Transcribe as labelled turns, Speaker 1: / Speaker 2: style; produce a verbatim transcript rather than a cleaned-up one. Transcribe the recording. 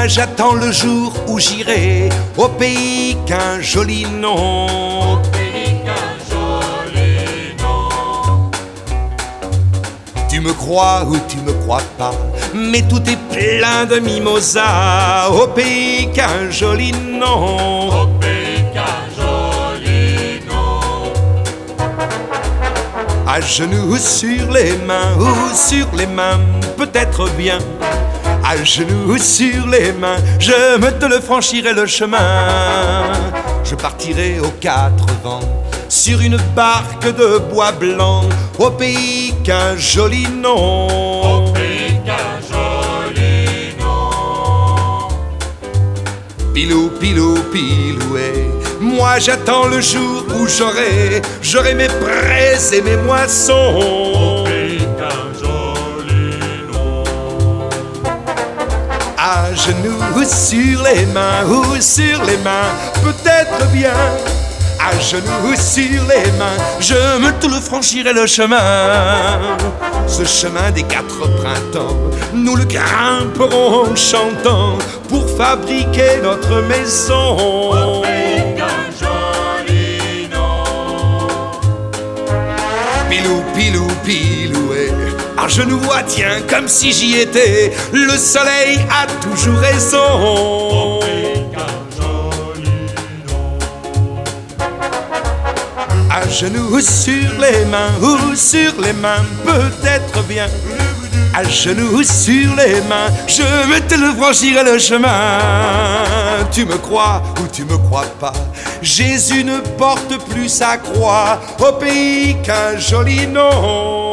Speaker 1: Moi j'attends le jour où j'irai au pays qu'un joli nom.
Speaker 2: Au pays qu'un joli nom.
Speaker 1: Tu me crois ou tu me crois pas, mais tout est plein de mimosas. Au pays qu'un joli nom.
Speaker 2: Au pays qu'un joli nom.
Speaker 1: À genoux sur les mains ou sur les mains, peut-être bien. À genoux sur les mains, je me te le franchirai le chemin. Je partirai aux quatre vents sur une barque de bois blanc au pays qu'un joli nom.
Speaker 2: Au pays qu'un joli nom.
Speaker 1: Pilou, pilou, piloué, moi j'attends le jour où j'aurai, j'aurai mes prés et mes moissons.
Speaker 2: Au pays qu'un joli nom.
Speaker 1: À genoux sur les mains ou sur les mains, peut-être bien. À genoux sur les mains, je me te le franchirai le chemin. Ce chemin des quatre printemps, nous le grimperons en chantant pour fabriquer notre maison.
Speaker 2: Au pays qu'un joli nom.
Speaker 1: Pilou, pilou, piloué, à genoux vois, tiens, comme si j'y étais. Le soleil a toujours raison.
Speaker 2: Au pays qu'un joli nom.
Speaker 1: À genoux sur les mains ou sur les mains, peut-être bien. À genoux sur les mains, je me te le franchirai le chemin. Tu me crois ou tu me crois pas, Jésus ne porte plus sa croix au pays qu'un joli nom.